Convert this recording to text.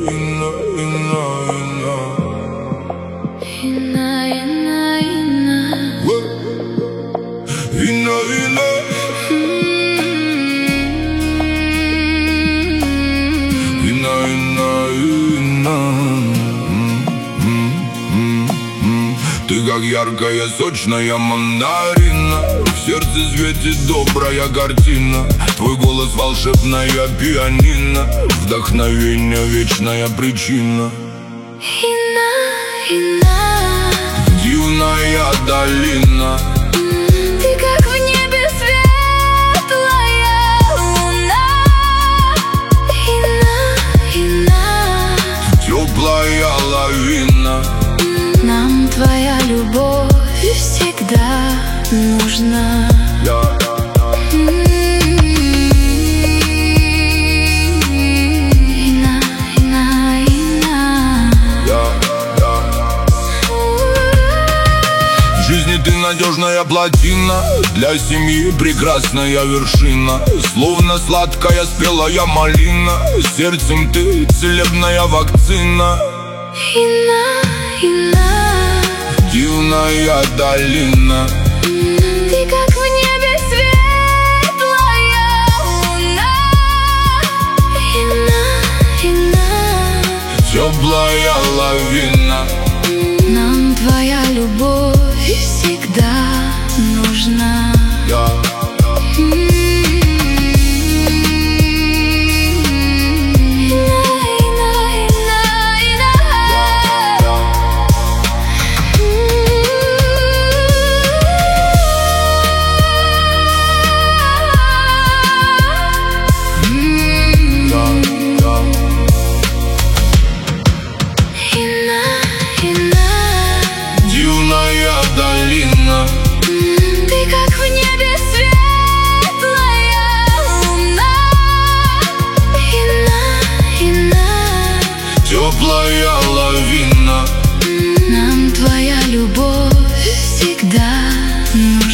Ты как яркая, сочная мандарина, в сердце светит добрая картина. Твой голос волшебная пианино, вдохновение вечная причина. Дивная долина, ты как в небе светлая луна. теплая лавина. Нам твоя любовь всегда нужна. В жизни ты надежная плотина, для семьи прекрасная вершина. Словно сладкая спелая малина, сердцем ты целебная вакцина. Дивная долина, ты как в небе светлая луна. теплая лавина. Нам твоя любовь всегда нужна. Дивная долина, ты как в небе светлая луна. теплая лавина. Нам твоя любовь всегда нужна.